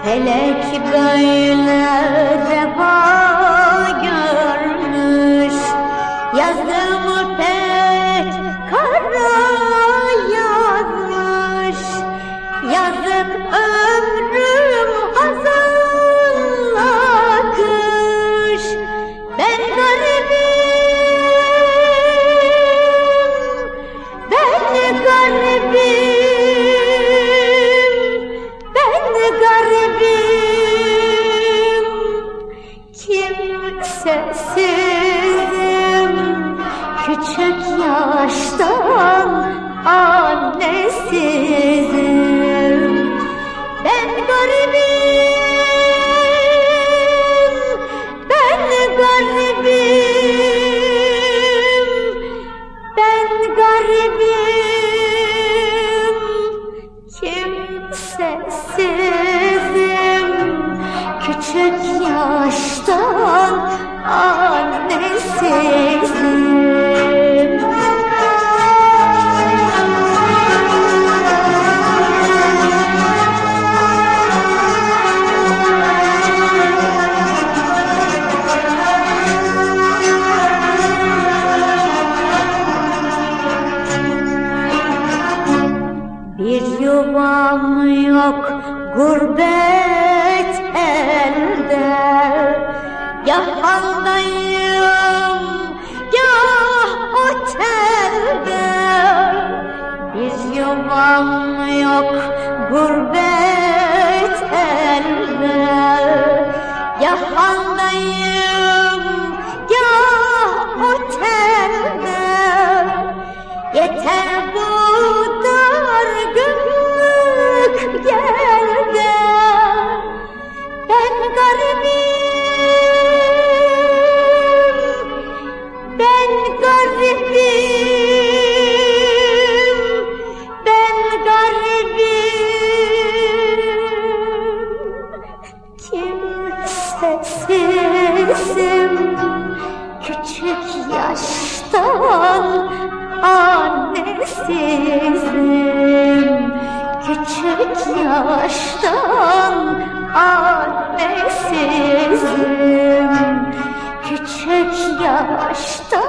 Felek böyle defa görmüş, yazımı pek kara yazmış. Yazık ömrüm azınla kış, ben garibim, ben garibim, ben garibim. Kimsesizim, küçük yaştan annesizim. Ben garibim, ben garibim, ben garibim. Kimsesizim, küçük yaştan annesizim. Bir yuvam yok gurbet elde, gah haldayım, gah otelde. Bir yuvam yok gurbet elde, gah haldayım, gah otelde. Yeter bu dargınlık gelde. Ben garibim, ben garibim, ben garibim. Kimsesizim, küçük yaştan annesizim. Küçük yaştan annesizim. Küçük yaştan